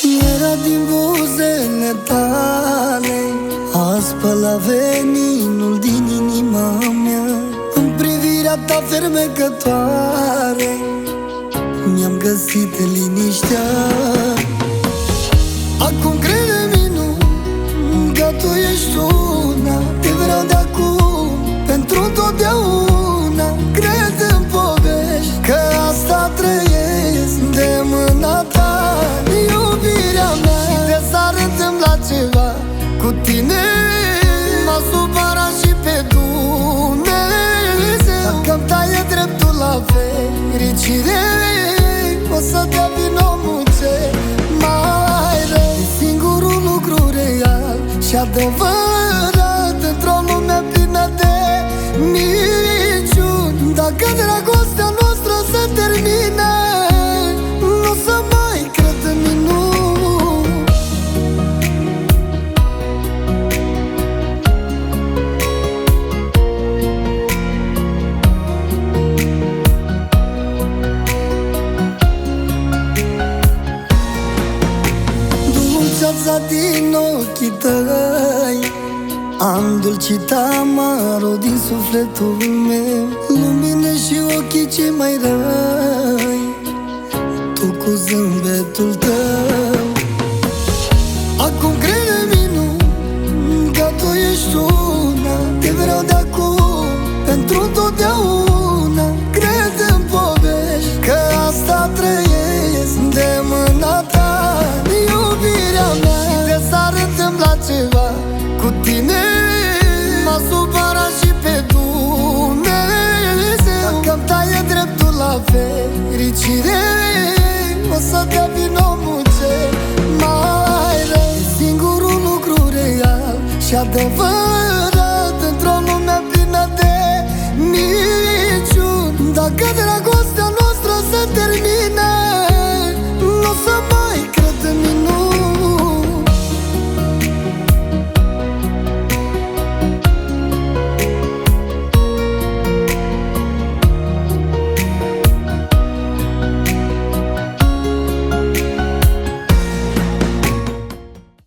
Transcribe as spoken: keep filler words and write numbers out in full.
Era din buzele tale, azi pe la veninul din inima mea. În privirea ta fermecătoare mi-am găsit liniștea. Acum crede-mi, nu, că tu ești una. Te vreau de acum pentru totdeauna. Cred în povești, că asta trăiesc de mâna ta. Iubirea mea, și de s-ar întâmpla ceva cu tine, m-a supărat și pe Dumnezeu. Dacă-mi taie dreptul la fericire, o să dea vinomul ce mai rău. E singurul lucru real și adevărat într-o lume plină de minciuni. Dacă dragostea noastră se termină, nu o să mai cred în minuni. Dulceața din ochii tăi, am-ndulcit amarul din sufletul meu. Lumină și ochii cei mai răi, tu cu zâmbetul tău. Acum crede-mi, nu, că tu ești una. Te vreau de acum pentru totdeauna. Cred în povești, că asta trăiesc de mâna ta. Iubirea mea, și de s-ar întâmpla ceva cu tine, m-a supărat și pe Dumnezeu. Dacă-mi taie dreptul la fericire, o să dea vinomul ce mai rău. E singurul lucru real și adevărat